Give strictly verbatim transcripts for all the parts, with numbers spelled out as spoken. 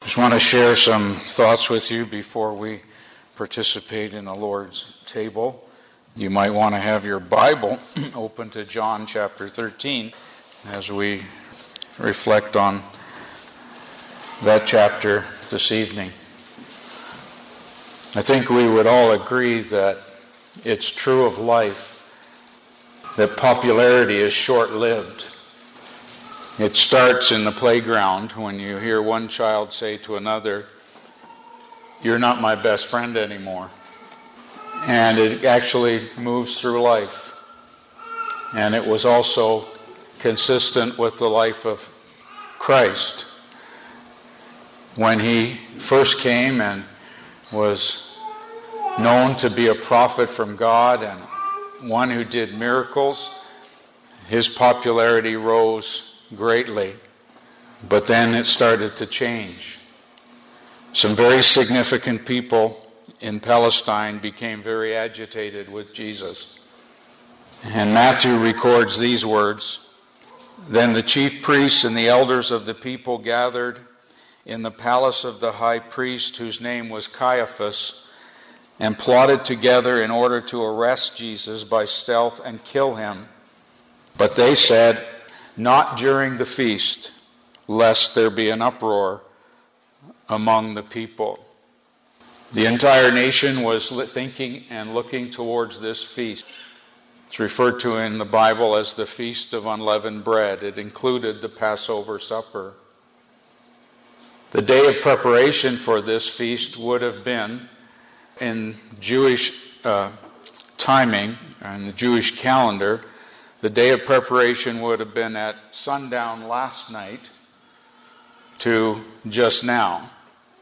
Just want to share some thoughts with you before we participate in the Lord's table. You might want to have your Bible open to John chapter thirteen as we reflect on that chapter this evening. I think we would all agree that it's true of life that popularity is short-lived. It starts in the playground when you hear one child say to another, "You're not my best friend anymore." And it actually moves through life. And it was also consistent with the life of Christ. When he first came and was known to be a prophet from God and one who did miracles, his popularity rose greatly. But then it started to change. Some very significant people in Palestine became very agitated with Jesus. And Matthew records these words, "Then the chief priests and the elders of the people gathered in the palace of the high priest, whose name was Caiaphas, and plotted together in order to arrest Jesus by stealth and kill him. But they said, 'Not during the feast, lest there be an uproar among the people.'" The entire nation was thinking and looking towards this feast. It's referred to in the Bible as the Feast of Unleavened Bread. It included the Passover supper. The day of preparation for this feast would have been, in Jewish uh, timing and the Jewish calendar, the day of preparation would have been at sundown last night to just now.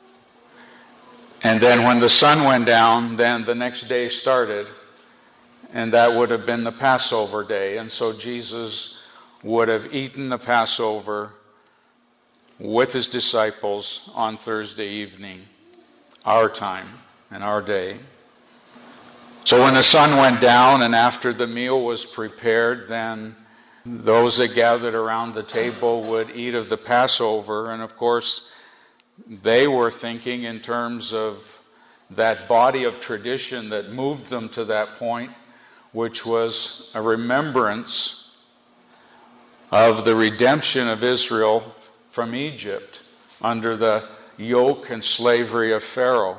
And then when the sun went down, then the next day started, and that would have been the Passover day. And so Jesus would have eaten the Passover with his disciples on Thursday evening, our time and our day. So when the sun went down and after the meal was prepared, then those that gathered around the table would eat of the Passover. And of course, they were thinking in terms of that body of tradition that moved them to that point, which was a remembrance of the redemption of Israel from Egypt under the yoke and slavery of Pharaoh.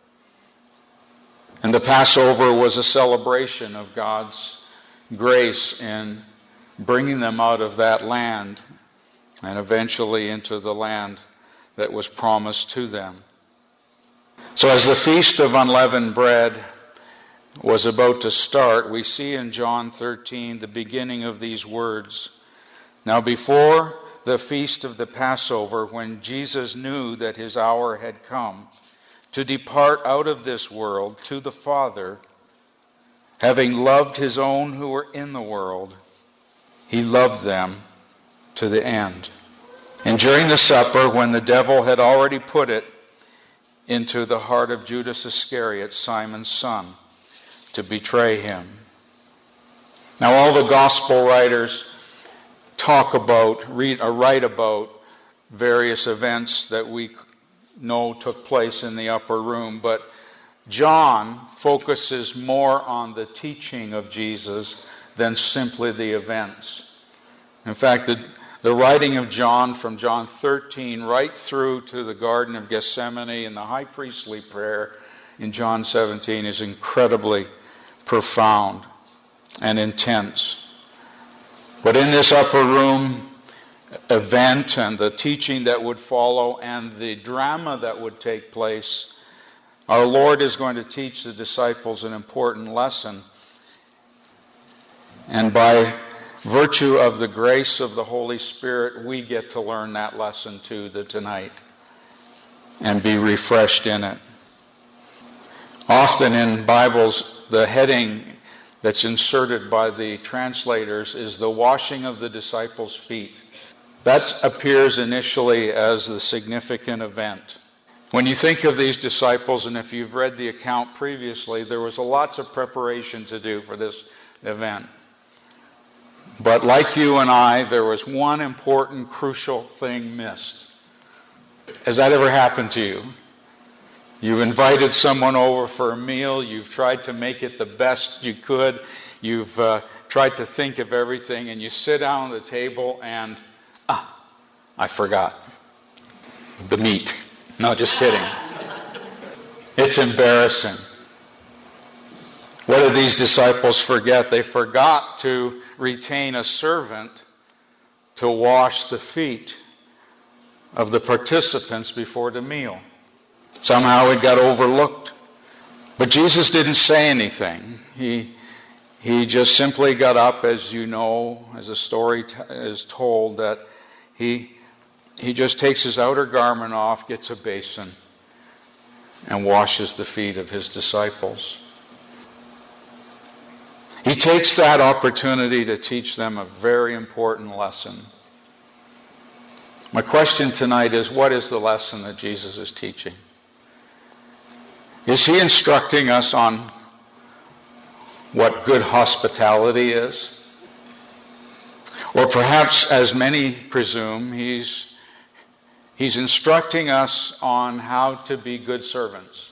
And the Passover was a celebration of God's grace in bringing them out of that land and eventually into the land that was promised to them. So as the Feast of Unleavened Bread was about to start, we see in John thirteen the beginning of these words. "Now before the feast of the Passover, when Jesus knew that his hour had come to depart out of this world to the Father, having loved his own who were in the world, he loved them to the end. And during the supper, when the devil had already put it into the heart of Judas Iscariot, Simon's son, to betray him." Now all the gospel writers talk about, read or write about various events that we know took place in the upper room, but John focuses more on the teaching of Jesus than simply the events. In fact, the, the writing of John from John thirteen right through to the Garden of Gethsemane and the high priestly prayer in John seventeen is incredibly profound and intense. But in this upper room event and the teaching that would follow and the drama that would take place, our Lord is going to teach the disciples an important lesson. And by virtue of the grace of the Holy Spirit, we get to learn that lesson too tonight and be refreshed in it. Often in Bibles, the heading that's inserted by the translators is the washing of the disciples' feet. That appears initially as the significant event. When you think of these disciples, and if you've read the account previously, there was a lots of preparation to do for this event. But like you and I, there was one important, crucial thing missed. Has that ever happened to you? You've invited someone over for a meal. You've tried to make it the best you could. You've uh, tried to think of everything, and you sit down at the table and, ah, I forgot the meat. No, just kidding. It's embarrassing. What did these disciples forget? They forgot to retain a servant to wash the feet of the participants before the meal. Somehow it got overlooked. But Jesus didn't say anything. He, he just simply got up, as you know, as the story t- is told, that he, he just takes his outer garment off, gets a basin, and washes the feet of his disciples. He takes that opportunity to teach them a very important lesson. My question tonight is, what is the lesson that Jesus is teaching? Is he instructing us on what good hospitality is? Or perhaps, as many presume, he's, he's instructing us on how to be good servants.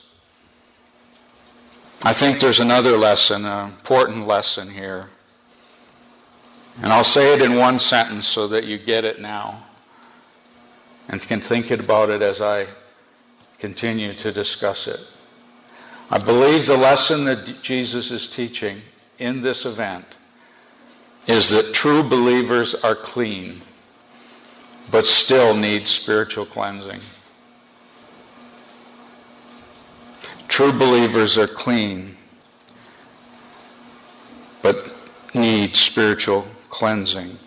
I think there's another lesson, an important lesson here. And I'll say it in one sentence so that you get it now and can think about it as I continue to discuss it. I believe the lesson that Jesus is teaching in this event is that true believers are clean, but still need spiritual cleansing. True believers are clean, but need spiritual cleansing.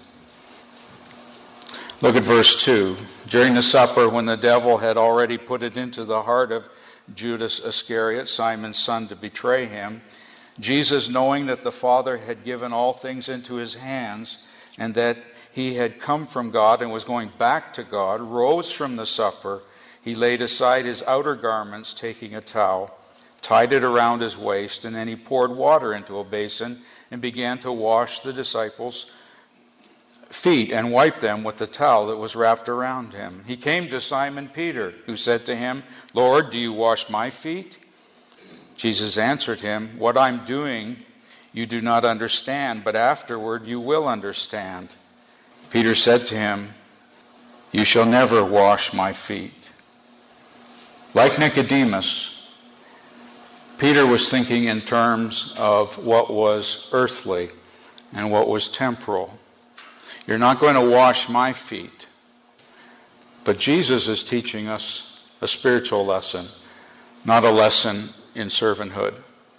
Look at verse two. During the supper, when the devil had already put it into the heart of Judas Iscariot, Simon's son, to betray him, Jesus, knowing that the Father had given all things into his hands, and that he had come from God and was going back to God, rose from the supper. He laid aside his outer garments, taking a towel, tied it around his waist, and then he poured water into a basin and began to wash the disciples' feet and wipe them with the towel that was wrapped around him. He came to Simon Peter, who said to him, "Lord, do you wash my feet?" Jesus answered him, "What I'm doing you do not understand, but afterward you will understand." Peter said to him, "You shall never wash my feet." Like Nicodemus, Peter was thinking in terms of what was earthly and what was temporal. You're not going to wash my feet. But Jesus is teaching us a spiritual lesson, not a lesson in servanthood.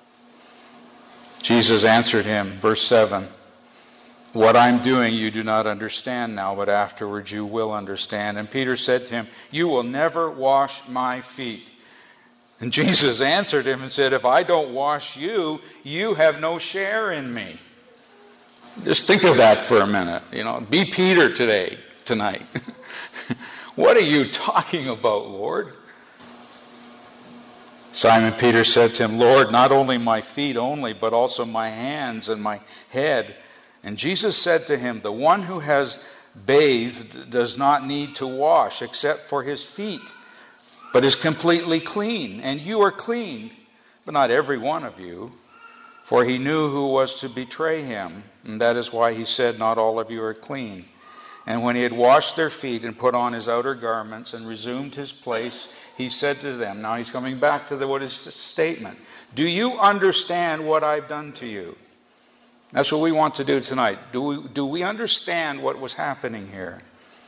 Jesus answered him, verse seven, "What I'm doing you do not understand now, but afterwards you will understand." And Peter said to him, "You will never wash my feet." And Jesus answered him and said, "If I don't wash you, you have no share in me." Just think of that for a minute. You know, be Peter today, tonight. What are you talking about, Lord? Simon Peter said to him, "Lord, not only my feet only, but also my hands and my head." And Jesus said to him, "The one who has bathed does not need to wash except for his feet, but is completely clean. And you are clean, but not every one of you." For he knew who was to betray him, and that is why he said, "Not all of you are clean." And when he had washed their feet and put on his outer garments and resumed his place, he said to them, now he's coming back to the, what is the statement, "Do you understand what I've done to you?" That's what we want to do tonight. Do we, do we understand what was happening here?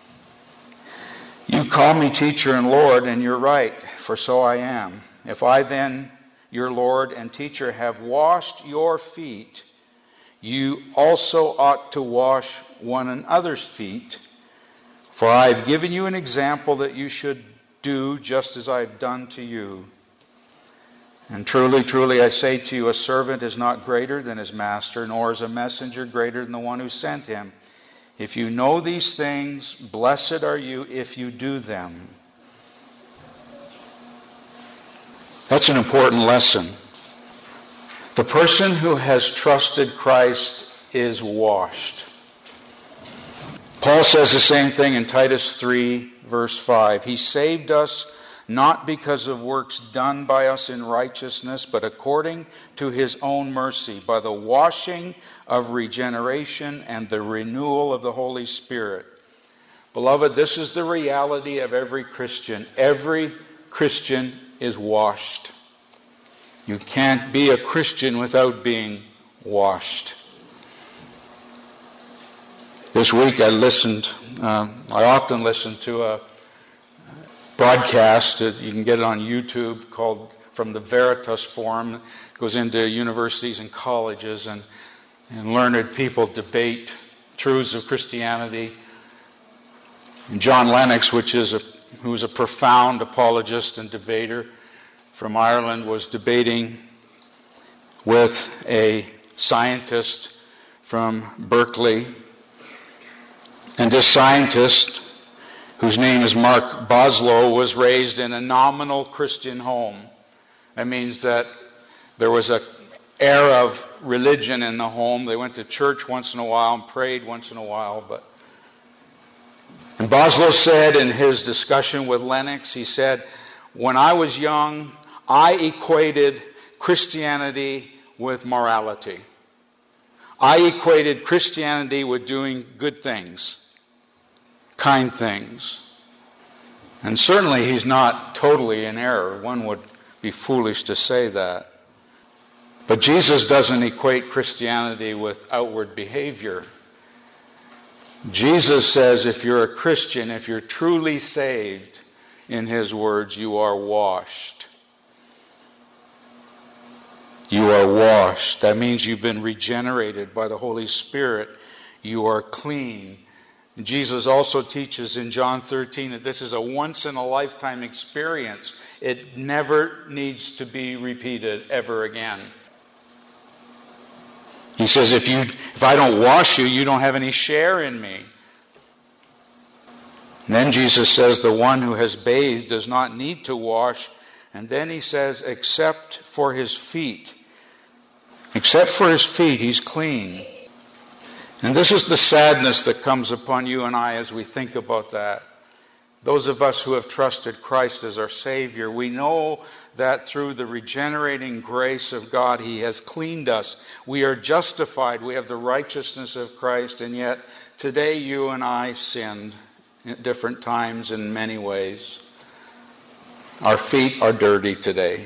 "You call me teacher and Lord, and you're right, for so I am. If I then, your Lord and teacher, have washed your feet, you also ought to wash one another's feet. For I have given you an example that you should do just as I have done to you. And truly, truly, I say to you, a servant is not greater than his master, nor is a messenger greater than the one who sent him. If you know these things, blessed are you if you do them." That's an important lesson. The person who has trusted Christ is washed. Paul says the same thing in Titus three, verse five. He saved us not because of works done by us in righteousness, but according to his own mercy, by the washing of regeneration and the renewal of the Holy Spirit. Beloved, this is the reality of every Christian. Every Christian is washed. You can't be a Christian without being washed. This week I listened, uh, I often listen to a broadcast, you can get it on YouTube, called From the Veritas Forum. It goes into universities and colleges, and, and learned people debate truths of Christianity. And John Lennox, which is a, who is a profound apologist and debater from Ireland, was debating with a scientist from Berkeley. And this scientist, whose name is Mark Boslow, was raised in a nominal Christian home. That means that there was an air of religion in the home. They went to church once in a while and prayed once in a while. But and Boslow said in his discussion with Lennox, he said, when I was young, I equated Christianity with morality. I equated Christianity with doing good things, kind things. And certainly he's not totally in error. One would be foolish to say that. But Jesus doesn't equate Christianity with outward behavior. Jesus says if you're a Christian, if you're truly saved, in his words, you are washed. You are washed. That means you've been regenerated by the Holy Spirit. You are clean. Jesus also teaches in John thirteen that this is a once-in-a-lifetime experience. It never needs to be repeated ever again. He says, if you, if I don't wash you, you don't have any share in me. And then Jesus says, the one who has bathed does not need to wash. And then he says, except for his feet. Except for his feet, he's clean. And this is the sadness that comes upon you and I as we think about that. Those of us who have trusted Christ as our Savior, we know that through the regenerating grace of God, he has cleaned us. We are justified. We have the righteousness of Christ. And yet, today you and I sinned at different times in many ways. Our feet are dirty today.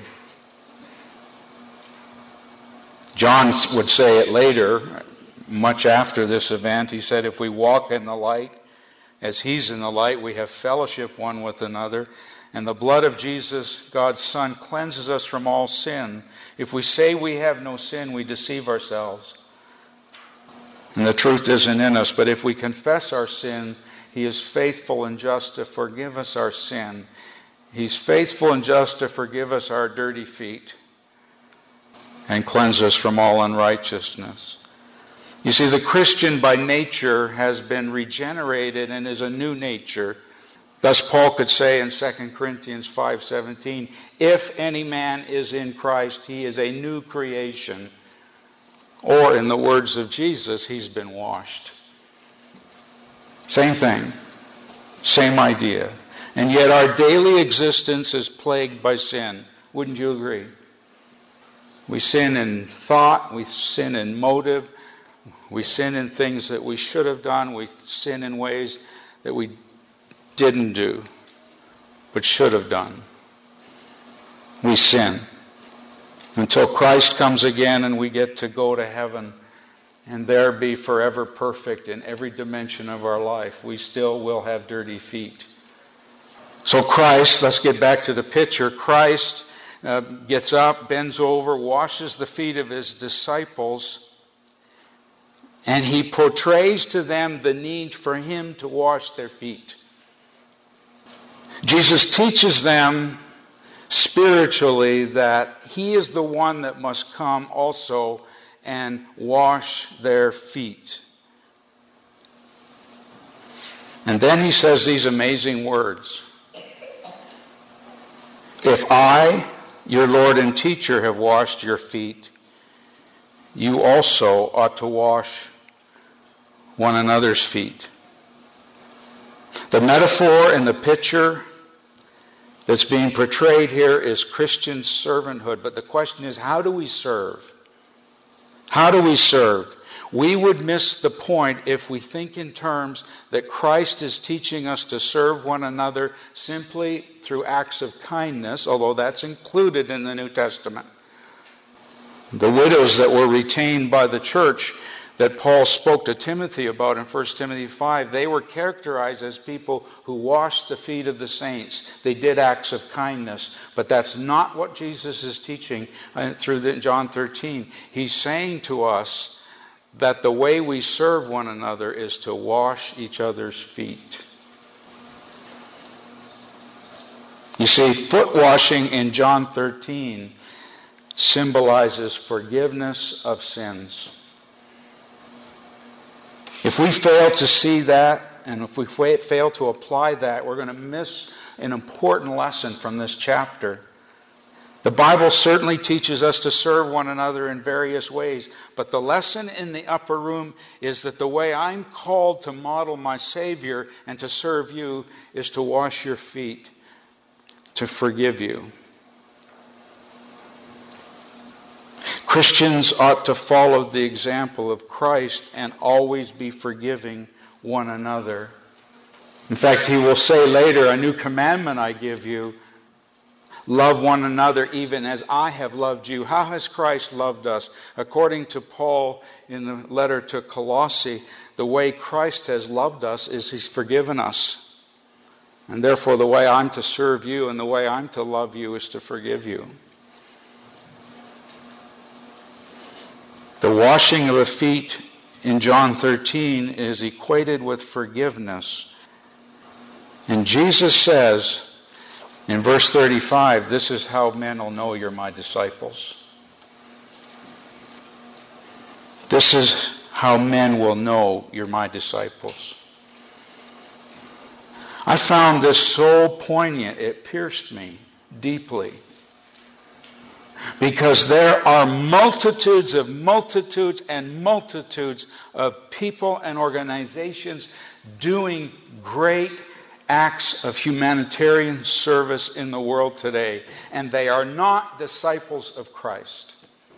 John would say it later, much after this event. He said, if we walk in the light, as he's in the light, we have fellowship one with another. And the blood of Jesus, God's Son, cleanses us from all sin. If we say we have no sin, we deceive ourselves. And the truth isn't in us. But if we confess our sin, he is faithful and just to forgive us our sin. He's faithful and just to forgive us our dirty feet and cleanse us from all unrighteousness. You see, the Christian by nature has been regenerated and is a new nature. Thus Paul could say in Second Corinthians five seventeen, if any man is in Christ, he is a new creation. Or in the words of Jesus, he's been washed. Same thing. Same idea. And yet our daily existence is plagued by sin. Wouldn't you agree? We sin in thought, we sin in motive, we sin in things that we should have done, we sin in ways that we didn't do, but should have done. We sin. Until Christ comes again and we get to go to heaven and there be forever perfect in every dimension of our life, we still will have dirty feet. So Christ, let's get back to the picture. Christ uh, gets up, bends over, washes the feet of his disciples, and he portrays to them the need for him to wash their feet. Jesus teaches them spiritually that he is the one that must come also and wash their feet. And then he says these amazing words. If I, your Lord and teacher, have washed your feet, you also ought to wash one another's feet. The metaphor and the picture that's being portrayed here is Christian servanthood. But the question is, how do we serve? How do we serve? We would miss the point if we think in terms that Christ is teaching us to serve one another simply through acts of kindness, although that's included in the New Testament. The widows that were retained by the church that Paul spoke to Timothy about in First Timothy five, they were characterized as people who washed the feet of the saints. They did acts of kindness, but that's not what Jesus is teaching through John thirteen. He's saying to us that the way we serve one another is to wash each other's feet. You see, foot washing in John thirteen symbolizes forgiveness of sins. If we fail to see that, and if we fail to apply that, we're going to miss an important lesson from this chapter. The Bible certainly teaches us to serve one another in various ways, but the lesson in the upper room is that the way I'm called to model my Savior and to serve you is to wash your feet, to forgive you. Christians ought to follow the example of Christ and always be forgiving one another. In fact, he will say later, "A new commandment I give you, love one another even as I have loved you." How has Christ loved us? According to Paul in the letter to Colossae, the way Christ has loved us is he's forgiven us. And therefore the way I'm to serve you and the way I'm to love you is to forgive you. The washing of the feet in John thirteen is equated with forgiveness. And Jesus says in verse thirty-five, "This is how men will know you're my disciples." This is how men will know you're my disciples. I found this so poignant, it pierced me deeply. Because there are multitudes of multitudes and multitudes of people and organizations doing great acts of humanitarian service in the world today, and they are not disciples of Christ.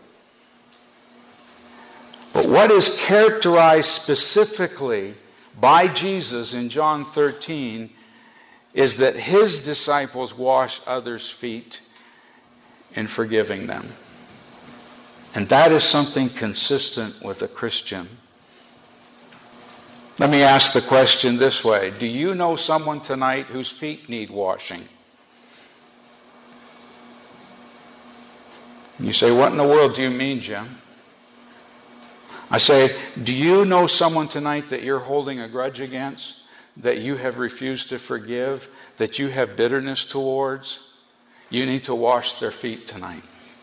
But what is characterized specifically by Jesus in John thirteen is that his disciples wash others' feet in forgiving them. And that is something consistent with a Christian. Let me ask the question this way. Do you know someone tonight whose feet need washing? You say, "What in the world do you mean, Jim?" I say, do you know someone tonight that you're holding a grudge against, that you have refused to forgive, that you have bitterness towards? You need to wash their feet tonight.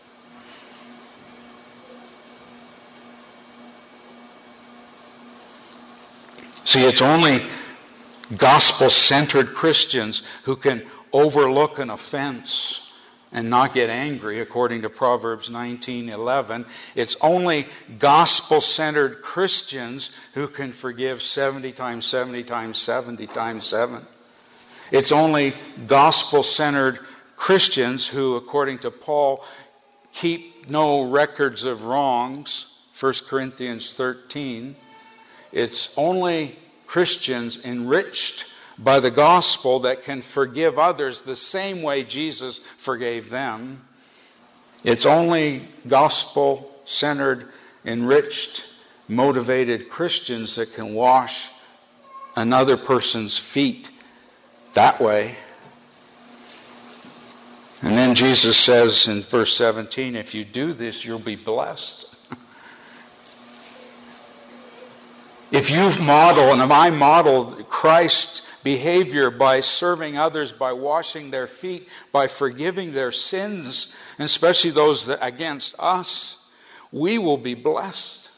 See, it's only gospel-centered Christians who can overlook an offense and not get angry, according to Proverbs nineteen eleven. It's only gospel-centered Christians who can forgive seventy times seventy times seventy times seven. It's only gospel-centered Christians who, according to Paul, keep no records of wrongs, First Corinthians thirteen. It's only Christians enriched by the gospel that can forgive others the same way Jesus forgave them. It's only gospel-centered, enriched, motivated Christians that can wash another person's feet that way. And then Jesus says in verse seventeen, if you do this, you'll be blessed. If you model, and if I model Christ's behavior by serving others, by washing their feet, by forgiving their sins, and especially those that against us, we will be blessed.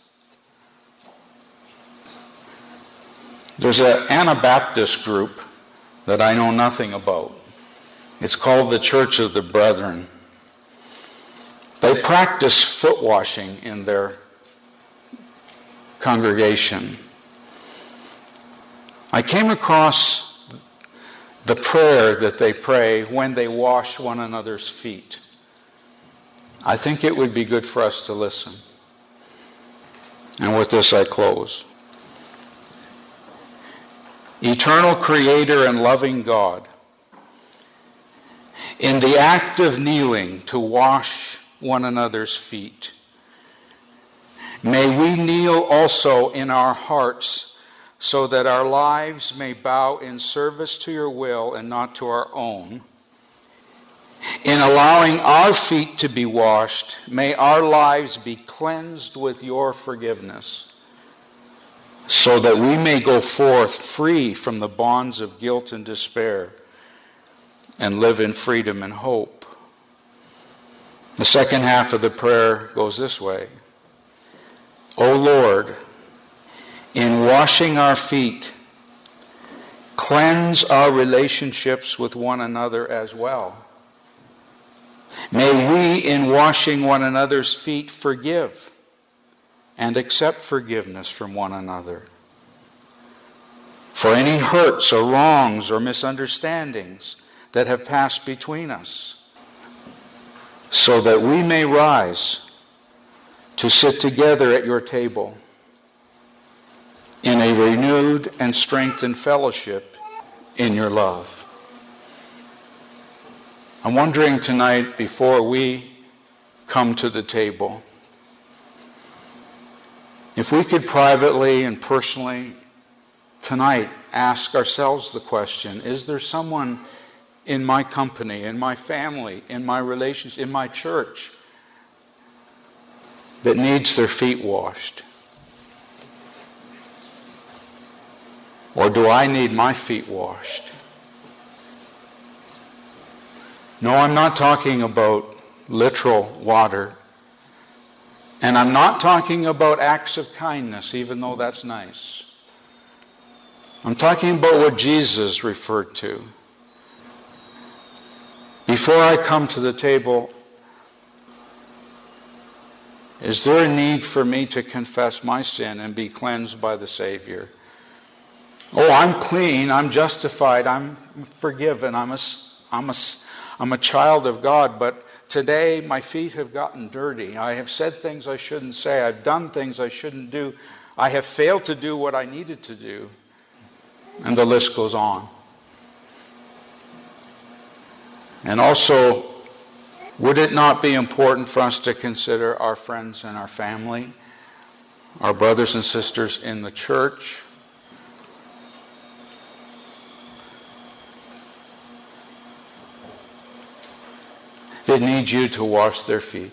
There's an Anabaptist group that I know nothing about. It's called the Church of the Brethren. They practice foot washing in their congregation. I came across the prayer that they pray when they wash one another's feet. I think it would be good for us to listen. And with this I close. Eternal Creator and loving God, in the act of kneeling to wash one another's feet, may we kneel also in our hearts so that our lives may bow in service to your will and not to our own. In allowing our feet to be washed, may our lives be cleansed with your forgiveness, so that we may go forth free from the bonds of guilt and despair and live in freedom and hope. The second half of the prayer goes this way. O Lord, in washing our feet, cleanse our relationships with one another as well. May we, in washing one another's feet, forgive and accept forgiveness from one another for any hurts or wrongs or misunderstandings that have passed between us, so that we may rise to sit together at your table in a renewed and strengthened fellowship in your love. I'm wondering tonight, before we come to the table, if we could privately and personally tonight ask ourselves the question, is there someone in my company, in my family, in my relations, in my church that needs their feet washed? Or do I need my feet washed? No, I'm not talking about literal water. And I'm not talking about acts of kindness, even though that's nice. I'm talking about what Jesus referred to. Before I come to the table, is there a need for me to confess my sin and be cleansed by the Savior? Oh, I'm clean, I'm justified, I'm forgiven, I'm a, I'm a, I'm a child of God, but today my feet have gotten dirty. I have said things I shouldn't say. I've done things I shouldn't do. I have failed to do what I needed to do. And the list goes on. And also, would it not be important for us to consider our friends and our family, our brothers and sisters in the church? That need you to wash their feet.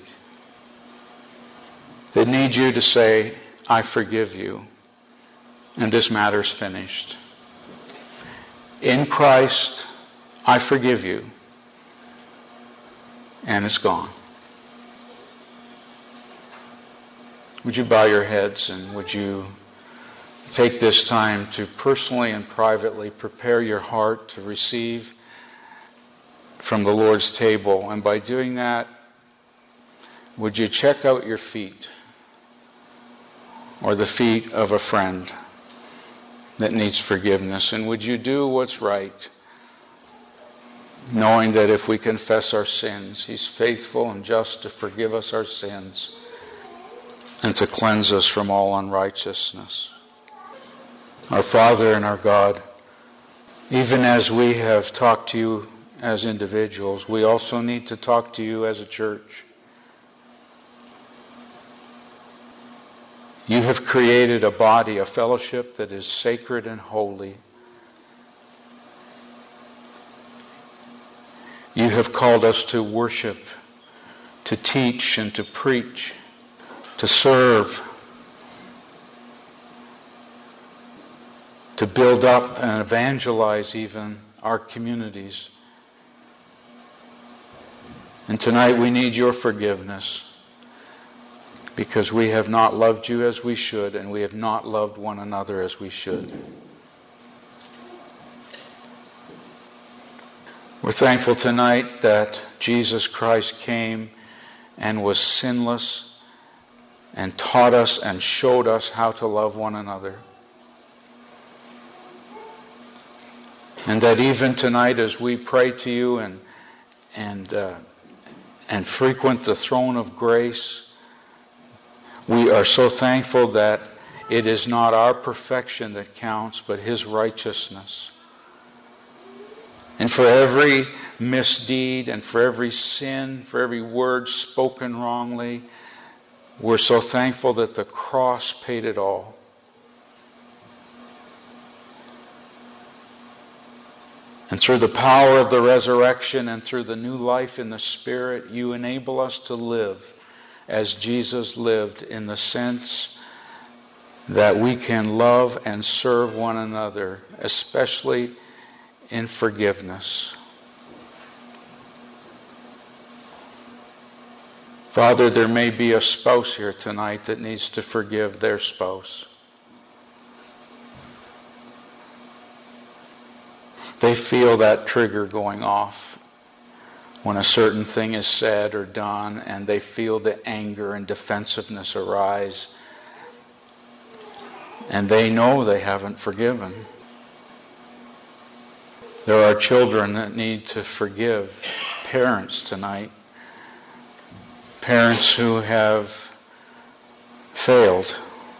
That need you to say, I forgive you, and this matter's finished. In Christ, I forgive you, and it's gone. Would you bow your heads, and would you take this time to personally and privately prepare your heart to receive from the Lord's table? And by doing that, would you check out your feet or the feet of a friend that needs forgiveness? And would you do what's right, knowing that if we confess our sins, He's faithful and just to forgive us our sins and to cleanse us from all unrighteousness. Our Father and our God, even as we have talked to you as individuals, we also need to talk to you as a church. You have created a body, a fellowship that is sacred and holy. You have called us to worship, to teach and to preach, to serve, to build up and evangelize even our communities. And tonight we need your forgiveness, because we have not loved you as we should, and we have not loved one another as we should. We're thankful tonight that Jesus Christ came and was sinless and taught us and showed us how to love one another. And that even tonight as we pray to you and and uh, and frequent the throne of grace, we are so thankful that it is not our perfection that counts, but His righteousness. And for every misdeed and for every sin, for every word spoken wrongly, we're so thankful that the cross paid it all. And through the power of the resurrection and through the new life in the Spirit, you enable us to live as Jesus lived, in the sense that we can love and serve one another, especially in forgiveness. Father, there may be a spouse here tonight that needs to forgive their spouse. They feel that trigger going off when a certain thing is said or done, and they feel the anger and defensiveness arise, and they know they haven't forgiven. There are children that need to forgive parents tonight. Parents who have failed.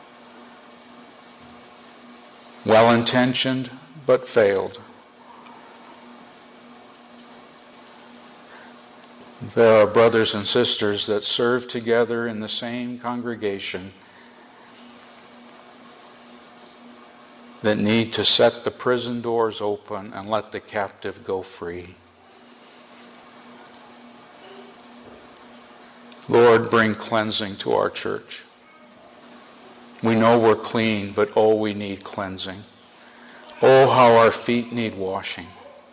Well-intentioned, but failed. There are brothers and sisters that serve together in the same congregation that need to set the prison doors open and let the captive go free. Lord, bring cleansing to our church. We know we're clean, but oh, we need cleansing. Oh, how our feet need washing.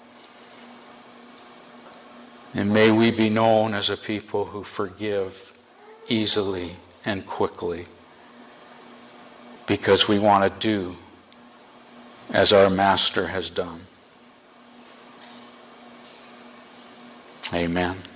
And may we be known as a people who forgive easily and quickly, because we want to do as our Master has done. Amen.